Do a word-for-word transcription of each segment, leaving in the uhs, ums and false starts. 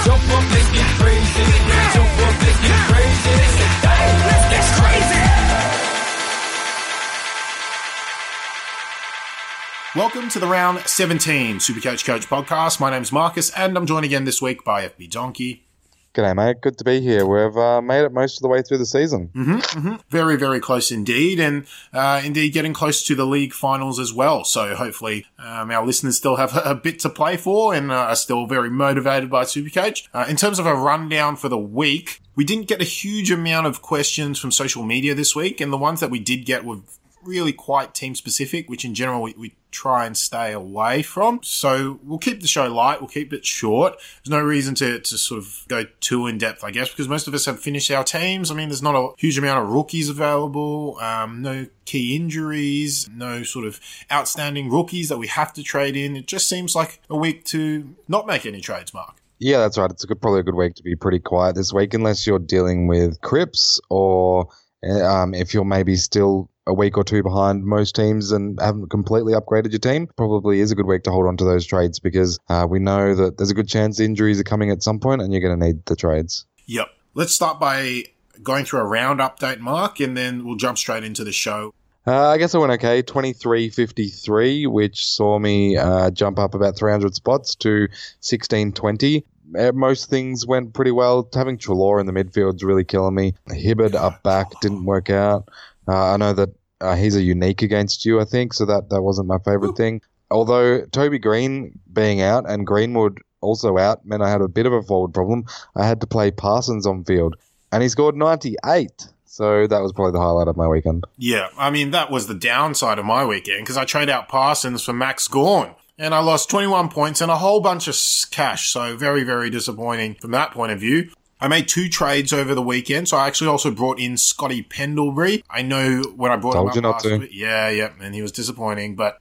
Jump up, let's get crazy. Jump up, let's get crazy. Hey, let's get crazy. Welcome to the Round seventeen Supercoach Coach podcast. My name's Marcus, and I'm joined again this week by F B Donkey. G'day, mate. Good to be here. We've uh, made it most of the way through the season. Mm-hmm, mm-hmm. Very, very close indeed, and uh, indeed getting close to the league finals as well. So hopefully um, our listeners still have a bit to play for and uh, are still very motivated by Supercoach. Uh, in terms of a rundown for the week, we didn't get a huge amount of questions from social media this week, and the ones that we did get were really quite team specific, which in general we, we try and stay away from. So we'll keep the show light. We'll keep it short. There's no reason to, to sort of go too in depth, I guess, because most of us have finished our teams. I mean, there's not a huge amount of rookies available, um, no key injuries, no sort of outstanding rookies that we have to trade in. It just seems like a week to not make any trades, Mark. Yeah, that's right. It's a good, probably a good week to be pretty quiet this week, unless you're dealing with Crips or um, if you're maybe still a week or two behind most teams and haven't completely upgraded your team. Probably is a good week to hold on to those trades because uh, we know that there's a good chance injuries are coming at some point and you're going to need the trades. Yep. Let's start by going through a round update, Mark, and then we'll jump straight into the show. Uh, I guess I went okay, twenty-three fifty-three, which saw me uh, jump up about three hundred spots to sixteen twenty. Most things went pretty well. Having Treloar in the midfield's really killing me. Hibbard up back didn't work out. Uh, I know that uh, he's a unique against you, I think, so that, that wasn't my favourite thing. Although Toby Green being out and Greenwood also out meant I had a bit of a forward problem. I had to play Parsons on field, and he scored ninety-eight. So that was probably the highlight of my weekend. Yeah, I mean, that was the downside of my weekend because I traded out Parsons for Max Gawn. And I lost twenty-one points and a whole bunch of cash. So very, very disappointing from that point of view. I made two trades over the weekend. So I actually also brought in Scotty Pendlebury. I know when I brought Told him up you not last to. week. Yeah, yeah. And he was disappointing. But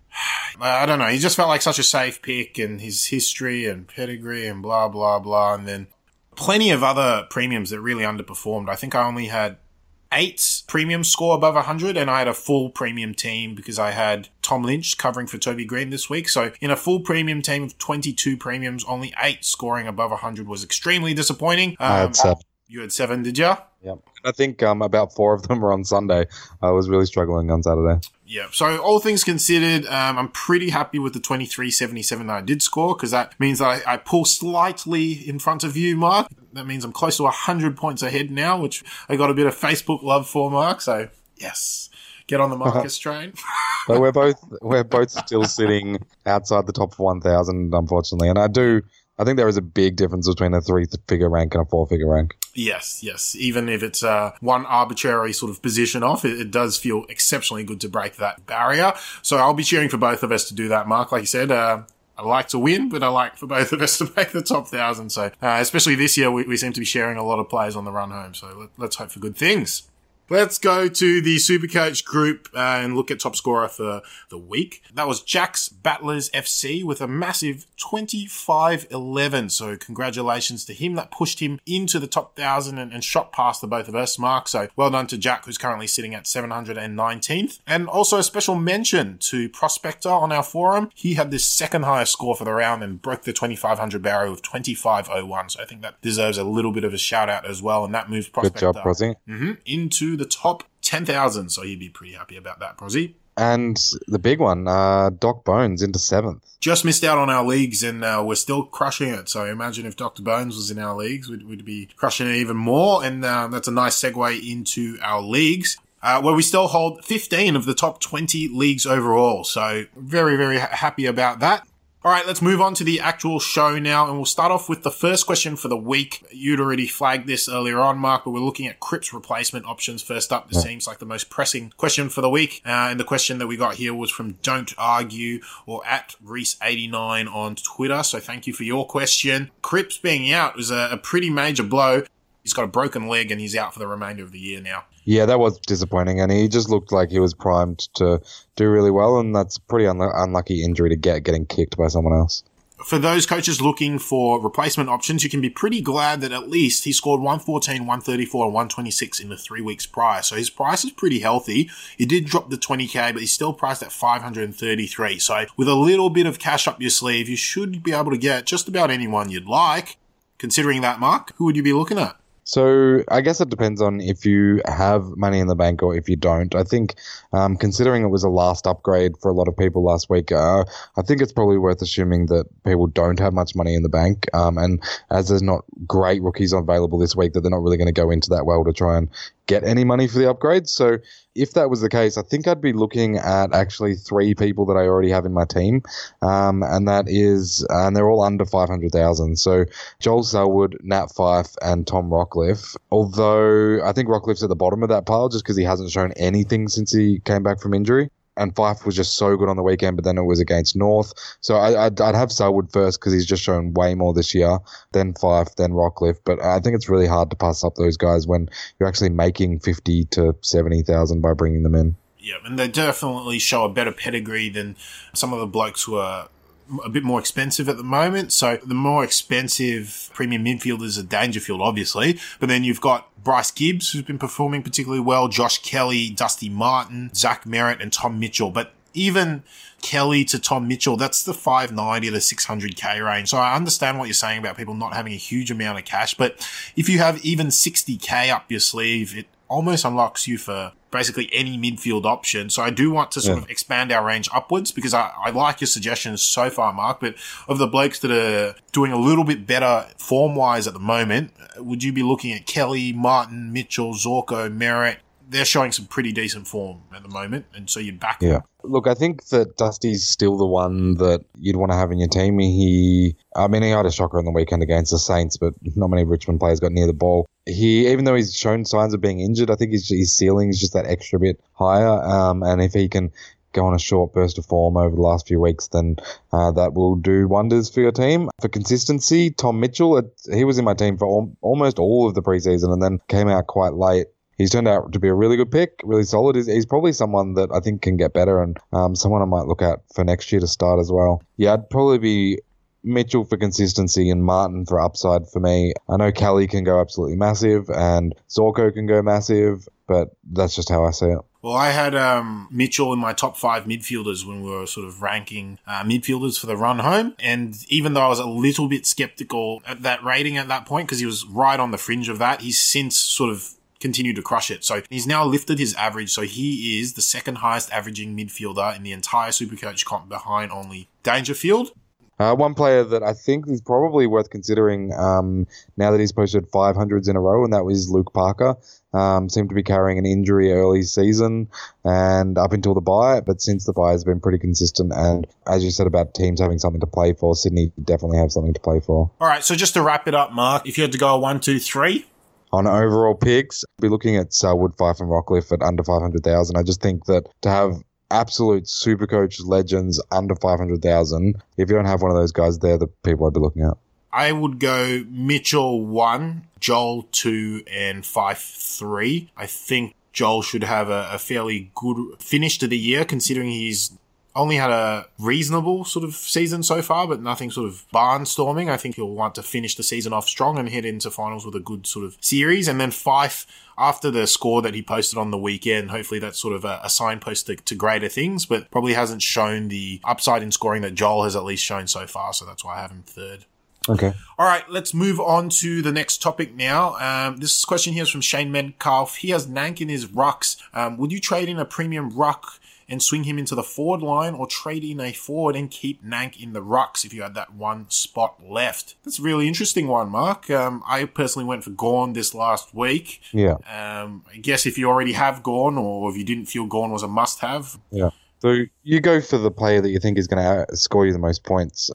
I don't know. He just felt like such a safe pick and his history and pedigree and blah, blah, blah. And then plenty of other premiums that really underperformed. I think I only had eight premiums score above one hundred, and I had a full premium team because I had Tom Lynch covering for Toby Green this week. So in a full premium team of twenty-two premiums, only eight scoring above one hundred was extremely disappointing. Um, I had seven. You had seven, did you? Yep. I think um, about four of them were on Sunday. I was really struggling on Saturday. Yeah. So all things considered, um, I'm pretty happy with the twenty-three seventy-seven that I did score because that means that I, I pull slightly in front of you, Mark. That means I'm close to one hundred points ahead now, which I got a bit of Facebook love for, Mark. So, yes, get on the Marcus train. But we're both we're both still sitting outside the top one thousand, unfortunately. And I do, I think there is a big difference between a three-figure rank and a four-figure rank. Yes, yes. Even if it's uh, one arbitrary sort of position off, it, it does feel exceptionally good to break that barrier. So I'll be cheering for both of us to do that, Mark. Like you said, uh, I like to win, but I like for both of us to make the top thousand. So, uh, especially this year, we, we seem to be sharing a lot of players on the run home. So let, let's hope for good things. Let's go to the Supercoach group uh, and look at top scorer for the week. That was Jack's Battlers F C with a massive twenty-five eleven. So congratulations to him. That pushed him into the top one thousand and, and shot past the both of us, Mark. So well done to Jack, who's currently sitting at seven hundred nineteenth. And also a special mention to Prospector on our forum. He had the second highest score for the round and broke the twenty-five hundred barrier with twenty-five oh one. So I think that deserves a little bit of a shout out as well. And that moves Prospector Good job, Prosy. Mm-hmm, into the top ten thousand. So he'd be pretty happy about that, Prosy. And the big one, uh, Doc Bones into seventh. Just missed out on our leagues and uh, we're still crushing it. So imagine if Doctor Bones was in our leagues, we'd, we'd be crushing it even more. And uh, that's a nice segue into our leagues. Uh, where we still hold fifteen of the top twenty leagues overall. So very, very ha- happy about that. All right, let's move on to the actual show now, and we'll start off with the first question for the week. You'd already flagged this earlier on, Mark, but we're looking at Cripps replacement options first up. This yeah. seems like the most pressing question for the week, uh, and the question that we got here was from Don't Argue or at Reese eighty-nine on Twitter, so thank you for your question. Cripps being out was a, a pretty major blow. He's got a broken leg, and he's out for the remainder of the year now. Yeah, that was disappointing, and he just looked like he was primed to do really well, and that's a pretty unlu- unlucky injury to get, getting kicked by someone else. For those coaches looking for replacement options, you can be pretty glad that at least he scored one fourteen, one thirty-four, and one twenty-six in the three weeks prior. So his price is pretty healthy. He did drop the twenty K, but he's still priced at five hundred thirty-three. So with a little bit of cash up your sleeve, you should be able to get just about anyone you'd like. considering that, Mark, who would you be looking at? So I guess it depends on if you have money in the bank or if you don't. I think um, considering it was a last upgrade for a lot of people last week, uh, I think it's probably worth assuming that people don't have much money in the bank. Um, and as there's not great rookies available this week, that they're not really going to go into that well to try and get any money for the upgrades. So if that was the case, I think I'd be looking at actually three people that I already have in my team. Um, and that is, and they're all under five hundred thousand. So Joel Selwood, Nat Fyfe, and Tom Rockcliffe. Although I think Rockcliffe's at the bottom of that pile just because he hasn't shown anything since he came back from injury. And Fyfe was just so good on the weekend, but then it was against North. So I, I'd, I'd have Selwood first because he's just shown way more this year, then Fyfe, then Rockcliffe. But I think it's really hard to pass up those guys when you're actually making fifty to seventy thousand by bringing them in. Yeah, and they definitely show a better pedigree than some of the blokes who are a bit more expensive at the moment. So the more expensive premium midfielders are Dangerfield, obviously. But then you've got Bryce Gibbs, who's been performing particularly well, Josh Kelly, Dusty Martin, Zach Merritt, and Tom Mitchell. But even Kelly to Tom Mitchell, that's the five ninety to six hundred K range. So I understand what you're saying about people not having a huge amount of cash. But if you have even sixty K up your sleeve, it almost unlocks you for basically any midfield option. So I do want to sort yeah. of expand our range upwards because I, I like your suggestions so far, Mark. But of the blokes that are doing a little bit better form-wise at the moment, would you be looking at Kelly, Martin, Mitchell, Zorko, Merritt? They're showing some pretty decent form at the moment, and so you're back. Yeah. Look, I think that Dusty's still the one that you'd want to have in your team. He, I mean, he had a shocker on the weekend against the Saints, but not many Richmond players got near the ball. He, even though he's shown signs of being injured, I think his, his ceiling is just that extra bit higher. Um, and if he can go on a short burst of form over the last few weeks, then uh, that will do wonders for your team. For consistency, Tom Mitchell, it, he was in my team for al- almost all of the preseason and then came out quite late. He's turned out to be a really good pick, really solid. He's, he's probably someone that I think can get better and um, someone I might look at for next year to start as well. Yeah, I'd probably be Mitchell for consistency and Martin for upside for me. I know Kelly can go absolutely massive and Zorko can go massive, but that's just how I see it. Well, I had um, Mitchell in my top five midfielders when we were sort of ranking uh, midfielders for the run home. And even though I was a little bit skeptical at that rating at that point, because he was right on the fringe of that, he's since sort of continue to crush it. So he's now lifted his average. So he is the second highest averaging midfielder in the entire Supercoach comp behind only Dangerfield. Uh, one player that I think is probably worth considering um, now that he's posted five hundreds in a row, and that was Luke Parker. Um, seemed to be carrying an injury early season and up until the bye, but since the bye has been pretty consistent. And as you said about teams having something to play for, Sydney definitely have something to play for. All right, so just to wrap it up, Mark, if you had to go a one, two, three... On overall picks, I'll be looking at Selwood, Fyfe and Rockcliffe at under five hundred thousand. I just think that to have absolute Supercoach legends under five hundred thousand, if you don't have one of those guys, they're the people I'd be looking at. I would go Mitchell one, Joel two, and Fyfe three. I think Joel should have a, a fairly good finish to the year, considering he's only had a reasonable sort of season so far, but nothing sort of barnstorming. I think he'll want to finish the season off strong and head into finals with a good sort of series. And then Fyfe, after the score that he posted on the weekend, hopefully that's sort of a, a signpost to, to greater things, but probably hasn't shown the upside in scoring that Joel has at least shown so far. So that's why I have him third. Okay. All right, let's move on to the next topic now. Um, this question here is from Shane Metcalf. He has Nank in his rucks. Um, would you trade in a premium ruck and swing him into the forward line, or trade in a forward and keep Nank in the rucks if you had that one spot left? That's a really interesting one, Mark. Um, I personally went for Gawn this last week. Yeah. Um, I guess if you already have Gawn, or if you didn't feel Gawn was a must-have. Yeah. So you go for the player that you think is going to score you the most points.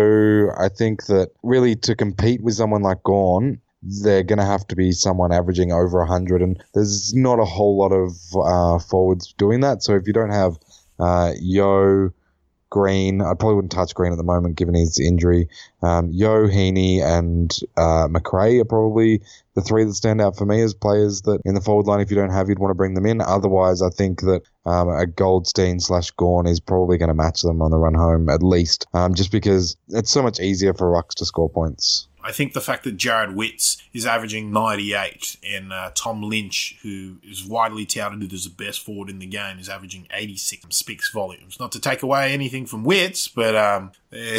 So I think that really to compete with someone like Gawn, they're going to have to be someone averaging over one hundred, and there's not a whole lot of uh, forwards doing that. So if you don't have uh, Yo, Green, I probably wouldn't touch Green at the moment given his injury. Um, Yo, Heaney, and uh, McRae are probably the three that stand out for me as players that in the forward line, if you don't have, you'd want to bring them in. Otherwise, I think that um, a Goldstein slash Gawn is probably going to match them on the run home at least, um, just because it's so much easier for rucks to score points. I think the fact that Jared Witts is averaging ninety-eight and uh, Tom Lynch, who is widely touted as the best forward in the game, is averaging eighty-six speaks volumes. Not to take away anything from Witts, but um,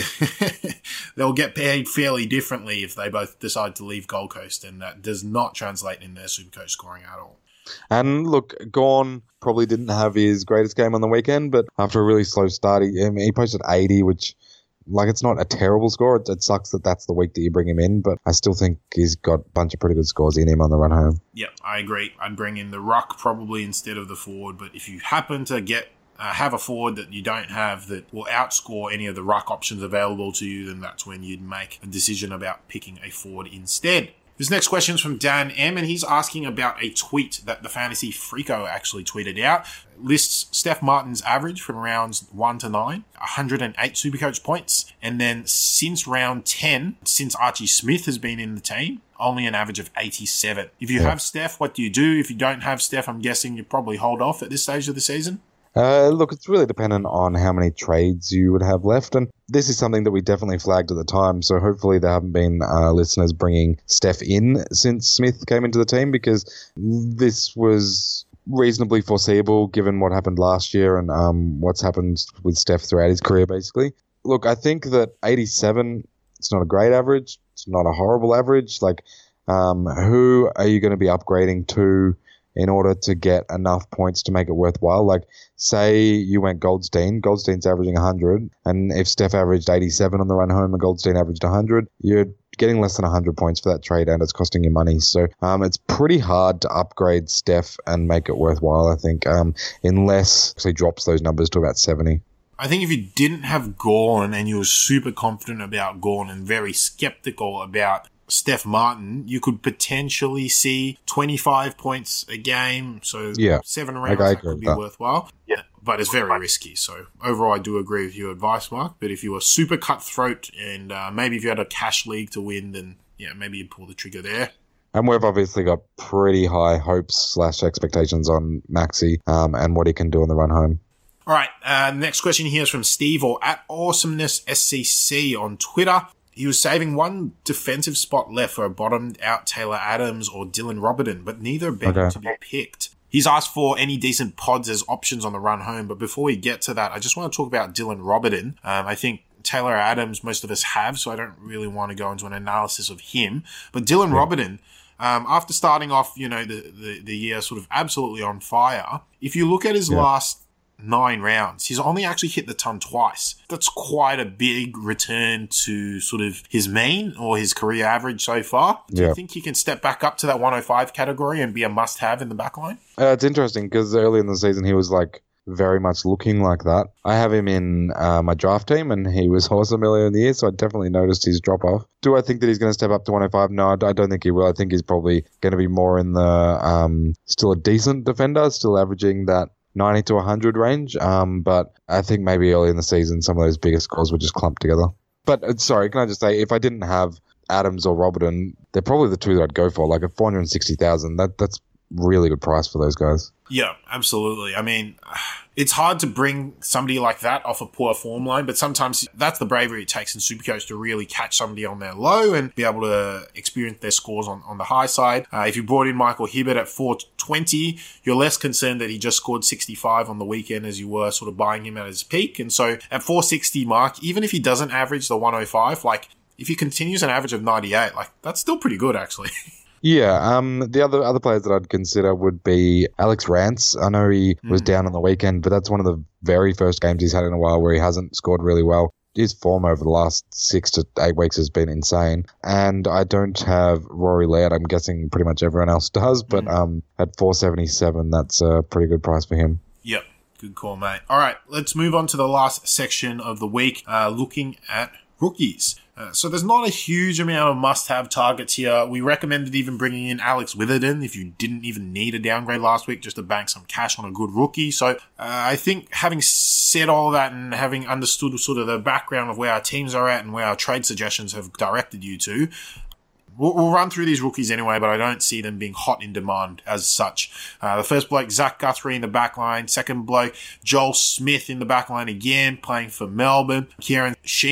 they'll get paid fairly differently if they both decide to leave Gold Coast, and that does not translate in their Supercoach scoring at all. And look, Gawn probably didn't have his greatest game on the weekend, but after a really slow start, he, I mean, he posted eighty, which... Like, it's not a terrible score. It, it sucks that that's the week that you bring him in, but I still think he's got a bunch of pretty good scores in him on the run home. Yeah, I agree. I'd bring in the ruck probably instead of the forward, but if you happen to get uh, have a forward that you don't have that will outscore any of the ruck options available to you, then that's when you'd make a decision about picking a forward instead. This next question is from Dan M, and he's asking about a tweet that the Fantasy Freako actually tweeted out. It lists Steph Martin's average from rounds one to nine, one hundred eight Supercoach points, and then since round ten, since Archie Smith has been in the team, only an average of eighty-seven. If you yeah. have Steph, what do you do? If you don't have Steph, I'm guessing you probably hold off at this stage of the season. Uh, look, it's really dependent on how many trades you would have left, and this is something that we definitely flagged at the time, so hopefully there haven't been uh, listeners bringing Steph in since Smith came into the team, because this was reasonably foreseeable given what happened last year and um, what's happened with Steph throughout his career, basically. Look, I think that eighty-seven, it's not a great average, it's not a horrible average. Like, um, who are you going to be upgrading to in order to get enough points to make it worthwhile? Like, say you went Goldstein, Goldstein's averaging one hundred, and if Steph averaged eighty-seven on the run home and Goldstein averaged one hundred, you're getting less than one hundred points for that trade, and it's costing you money. So um, it's pretty hard to upgrade Steph and make it worthwhile, I think, um, unless he drops those numbers to about seventy. I think if you didn't have Gawn and you were super confident about Gawn and very skeptical about Steph Martin, you could potentially see twenty-five points a game, so yeah, seven rounds, okay, that could be that. worthwhile. Yeah, but it's very risky. So overall, I do agree with your advice, Mark. But if you were super cutthroat and uh, maybe if you had a cash league to win, then yeah, maybe you'd pull the trigger there. And we've obviously got pretty high hopes slash expectations on Maxi um, and what he can do on the run home. All right, uh, next question here is from Steve, or at Awesomeness S C C on Twitter. He was saving one defensive spot left for a bottomed-out Taylor Adams or Dylan Robertson, but neither begged okay. to be picked. He's asked for any decent pods as options on the run home, but before we get to that, I just want to talk about Dylan Robertson. Um, I think Taylor Adams, most of us have, so I don't really want to go into an analysis of him. But Dylan yeah. Robertson, um, after starting off, you know, the, the, the year sort of absolutely on fire, if you look at his yeah. last nine rounds, he's only actually hit the ton twice. That's quite a big return to sort of his mean or his career average so far. Do yeah. you think he can step back up to that one oh five category and be a must-have in the backline? Uh, it's interesting because early in the season he was like very much looking like that. I have him in uh, my draft team and he was awesome earlier in the year, so I definitely noticed his drop-off. Do I think that he's going to step up to one oh five? No, I don't think he will. I think he's probably going to be more in the um, still a decent defender, still averaging that ninety to one hundred range, um, but I think maybe early in the season some of those bigger scores would just clump together. But uh, sorry, can I just say, if I didn't have Adams or Robertson, they're probably the two that I'd go for. Like at four hundred sixty thousand, that that's really good price for those guys. Yeah, absolutely. I mean, it's hard to bring somebody like that off a poor form line, but sometimes that's the bravery it takes in Supercoach to really catch somebody on their low and be able to experience their scores on, on the high side. Uh, if you brought in Michael Hibbert at four twenty, you're less concerned that he just scored sixty-five on the weekend as you were sort of buying him at his peak. And so at four sixty mark, even if he doesn't average the one oh five, like if he continues an average of ninety-eight, like that's still pretty good actually. Yeah, um, the other other players that I'd consider would be Alex Rance. I know he mm. was down on the weekend, but that's one of the very first games he's had in a while where he hasn't scored really well. His form over the last six to eight weeks has been insane. And I don't have Rory Laird. I'm guessing pretty much everyone else does, but mm. um, at four seventy-seven, that's a pretty good price for him. Yep. Good call, mate. All right, let's move on to the last section of the week, uh, looking at rookies. Uh, so there's not a huge amount of must-have targets here. We recommended even bringing in Alex Witherden if you didn't even need a downgrade last week just to bank some cash on a good rookie. So uh, I think having said all that and having understood sort of the background of where our teams are at and where our trade suggestions have directed you to, We'll, we'll run through these rookies anyway, but I don't see them being hot in demand as such. Uh, the first bloke, Zach Guthrie in the back line. Second bloke, Joel Smith in the back line again, playing for Melbourne. Kieran Sheehan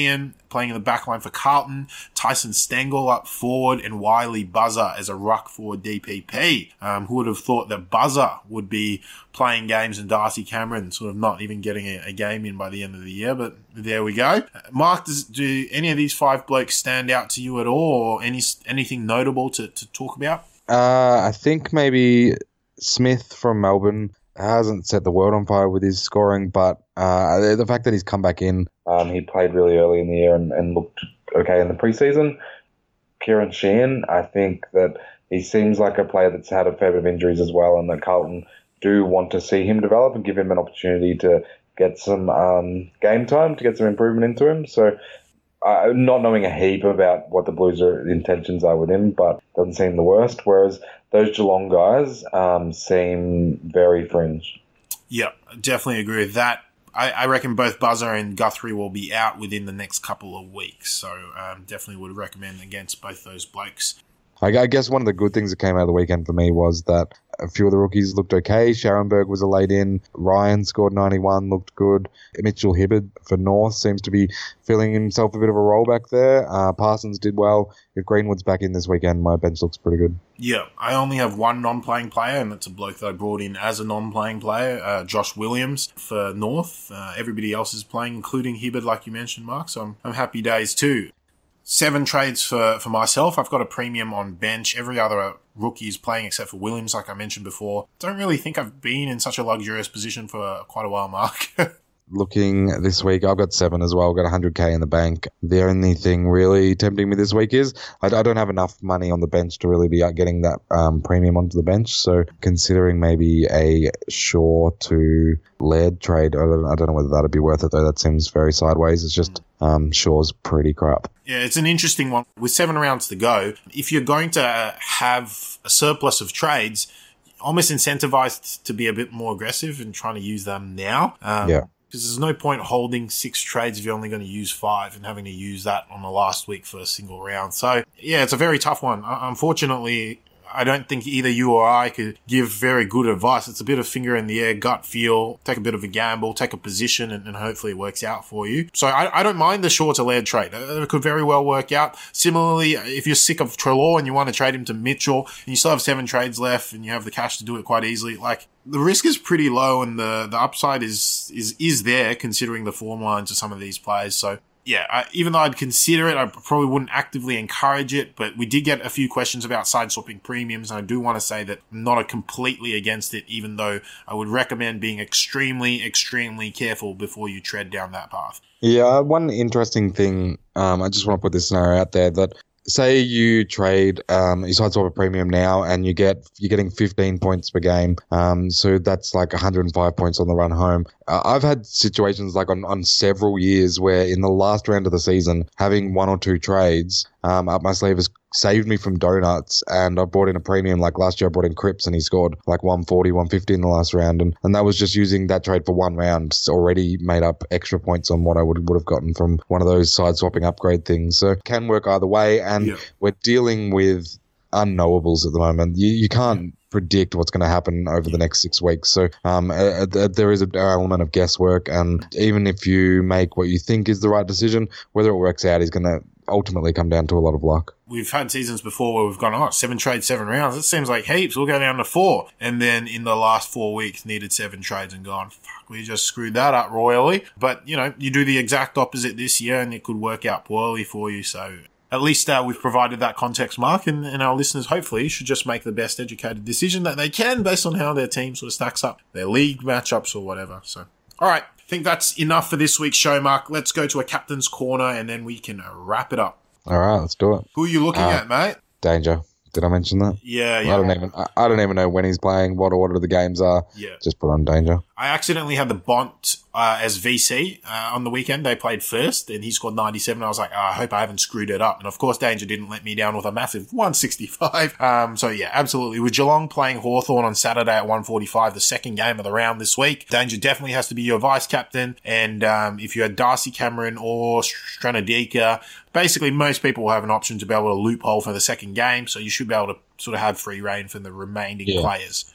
playing in the back line for Carlton, Tyson Stengel up forward, and Wiley Buzzer as a ruck forward D P P. Um, who would have thought that Buzzer would be playing games and Darcy Cameron sort of not even getting a, a game in by the end of the year, but there we go. Mark, does, do any of these five blokes stand out to you at all, or any anything notable to, to talk about? Uh, I think maybe Smith from Melbourne hasn't set the world on fire with his scoring, but uh, the fact that he's come back in, um, he played really early in the year and, and looked okay in the preseason. Kieran Sheehan, I think that he seems like a player that's had a fair bit of injuries as well, and that Carlton do want to see him develop and give him an opportunity to get some um, game time, to get some improvement into him. So uh, not knowing a heap about what the Blues' are, intentions are with him, but doesn't seem the worst, whereas those Geelong guys um, seem very fringe. Yeah, definitely agree with that. I, I reckon both Buzzer and Guthrie will be out within the next couple of weeks, so um, definitely would recommend against both those blokes. I guess one of the good things that came out of the weekend for me was that a few of the rookies looked okay. Scharenberg was a late in. Ryan scored ninety-one, looked good. Mitchell Hibberd for North seems to be feeling himself a bit of a roll back there. Uh, Parsons did well. If Greenwood's back in this weekend, my bench looks pretty good. Yeah, I only have one non-playing player, and it's a bloke that I brought in as a non-playing player, uh, Josh Williams for North. Uh, everybody else is playing, including Hibberd, like you mentioned, Mark, so I'm, I'm happy days too. Seven trades for, for myself. I've got a premium on bench. Every other rookie is playing except for Williams, like I mentioned before. Don't really think I've been in such a luxurious position for quite a while, Mark. Looking this week, I've got seven as well. I've got one hundred K in the bank. The only thing really tempting me this week is I, I don't have enough money on the bench to really be getting that um, premium onto the bench. So considering maybe a Shaw to Laird trade, I don't, I don't know whether that'd be worth it though. That seems very sideways. It's just um, Shaw's pretty crap. Yeah, it's an interesting one. With seven rounds to go, if you're going to have a surplus of trades, almost incentivized to be a bit more aggressive and trying to use them now. Um, yeah. Because there's no point holding six trades if you're only going to use five and having to use that on the last week for a single round. So, yeah, it's a very tough one. Unfortunately, I don't think either you or I could give very good advice. It's a bit of finger in the air, gut feel, take a bit of a gamble, take a position, and, and hopefully it works out for you. So I, I don't mind the Shaw to Laird trade. It could very well work out. Similarly, if you're sick of Treloar and you want to trade him to Mitchell, and you still have seven trades left and you have the cash to do it quite easily, like, the risk is pretty low and the, the upside is, is, is there considering the form lines of some of these players. So, yeah, I, even though I'd consider it, I probably wouldn't actively encourage it, but we did get a few questions about side swapping premiums, and I do want to say that I'm not completely against it, even though I would recommend being extremely, extremely careful before you tread down that path. Yeah, one interesting thing, um, I just want to put this scenario out there, that say you trade, um, you side swap a premium now and you get, you're getting fifteen points per game. Um, so that's like one hundred five points on the run home. Uh, I've had situations like on, on several years where in the last round of the season, having one or two trades, um, up my sleeve has saved me from donuts, and I brought in a premium. Like last year I brought in Cripps and he scored like one forty, one fifty in the last round, and, and that was just using that trade for one round. It's already made up extra points on what I would would have gotten from one of those side swapping upgrade things. So it can work either way, and yeah. We're dealing with unknowables at the moment. You, you can't predict what's going to happen over the next six weeks. So um, uh, uh, there is an element of guesswork, and even if you make what you think is the right decision, whether it works out is going to ultimately come down to a lot of luck. We've had seasons before where we've gone, oh, seven trades, seven rounds. It seems like heaps. We'll go down to four. And then in the last four weeks, needed seven trades and gone, fuck, we just screwed that up royally. But, you know, you do the exact opposite this year and it could work out poorly for you. So at least uh, we've provided that context, Mark, and, and our listeners hopefully should just make the best educated decision that they can based on how their team sort of stacks up, their league matchups or whatever. So, all right. I think that's enough for this week's show, Mark. Let's go to a captain's corner and then we can wrap it up. All right, let's do it. Who are you looking uh, at, mate? Danger. Did I mention that? Yeah, yeah. I don't even. I, I don't even know when he's playing, what order the games are. Yeah. Just put on Danger. I accidentally had the Bont uh, as V C uh, on the weekend. They played first, and he scored ninety-seven. I was like, oh, I hope I haven't screwed it up. And of course, Danger didn't let me down with a massive one sixty-five. Um, so yeah, absolutely. With Geelong playing Hawthorn on Saturday at one forty-five, the second game of the round this week, Danger definitely has to be your vice captain. And um, if you had Darcy Cameron or Stranadika, basically most people will have an option to be able to loophole for the second game. So you should be able to sort of have free reign from the remaining yeah. players.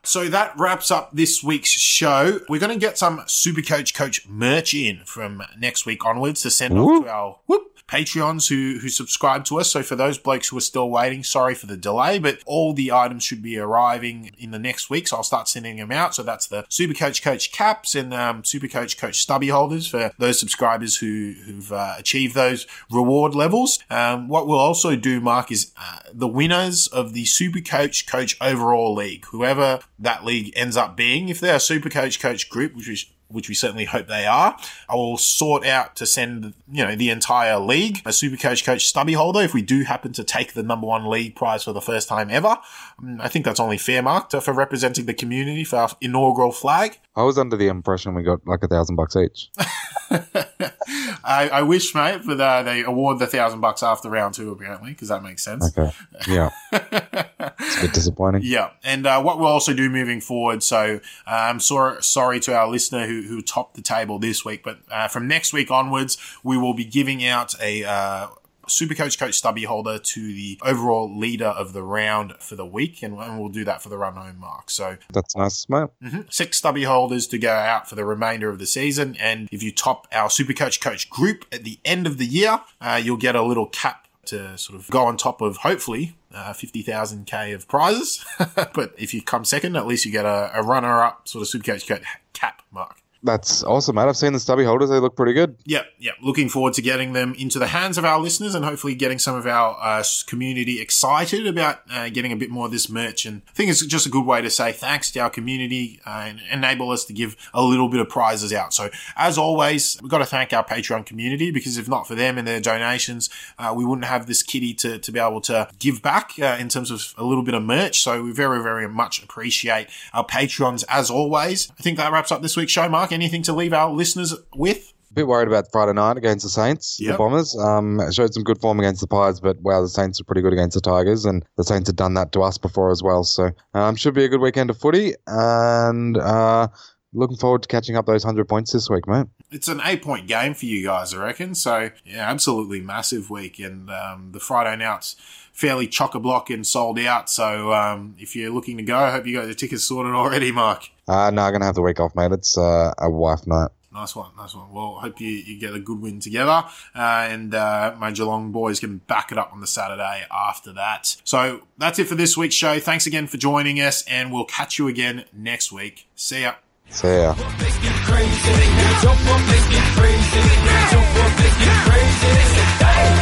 So that wraps up this week's show. We're going to get some Supercoach Coach merch in from next week onwards to send Woo. off to our whoop, Patreons who, who subscribe to us. So for those blokes who are still waiting, sorry for the delay, but all the items should be arriving in the next week. So I'll start sending them out. So that's the Supercoach Coach caps and um, Supercoach Coach stubby holders for those subscribers who, who've uh, achieved those reward levels. Um, what we'll also do, Mark, is uh, the winners of the Supercoach Coach overall league, whoever that league ends up being, if they're a Supercoach Coach group, which is which we certainly hope they are, I will sort out to send, you know, the entire league a Supercoach Coach stubby holder if we do happen to take the number one league prize for the first time ever. Um, I think that's only fair, Mark, to, for representing the community for our inaugural flag. I was under the impression we got like a thousand bucks each. I, I wish, mate, but uh, they award the thousand bucks after round two, apparently, because that makes sense. Okay. Yeah. It's a bit disappointing. Yeah. And uh, what we'll also do moving forward, so uh, I'm sorry, sorry to our listener who, who topped the table this week, but uh, from next week onwards, we will be giving out a uh, Supercoach Coach stubby holder to the overall leader of the round for the week, and, and we'll do that for the run home, Mark. So That's nice, mate. mm-hmm, six stubby holders to go out for the remainder of the season, and if you top our Supercoach Coach group at the end of the year, uh, you'll get a little cap to sort of go on top of, hopefully, uh, fifty thousand K of prizes. But if you come second, at least you get a, a runner-up sort of Supercoach Coach cap, Mark. That's awesome, mate. I've seen the stubby holders. They look pretty good. Yep, yep. Looking forward to getting them into the hands of our listeners and hopefully getting some of our uh, community excited about uh, getting a bit more of this merch. And I think it's just a good way to say thanks to our community uh, and enable us to give a little bit of prizes out. So as always, we've got to thank our Patreon community, because if not for them and their donations, uh, we wouldn't have this kitty to, to be able to give back uh, in terms of a little bit of merch. So we very, very much appreciate our Patreons as always. I think that wraps up this week's show, Mark. Anything to leave our listeners with? A bit worried about Friday night against the Saints, Yep. the Bombers. Um, showed some good form against the Pies, but wow, the Saints are pretty good against the Tigers, and the Saints have done that to us before as well. So um, should be a good weekend of footy, and uh, looking forward to catching up those one hundred points this week, mate. It's an eight-point game for you guys, I reckon. So, yeah, absolutely massive week. And um, the Friday night's fairly chock-a-block and sold out. So um, if you're looking to go, I hope you got the tickets sorted already, Mark. Uh, no, I'm going to have the week off, mate. It's uh, a wife night. Nice one, nice one. Well, I hope you, you get a good win together, uh, and uh, my Geelong boys can back it up on the Saturday after that. So that's it for this week's show. Thanks again for joining us, and we'll catch you again next week. See ya. See ya. Let's get crazy. Jump up, let's get crazy. Jump up, let's get crazy.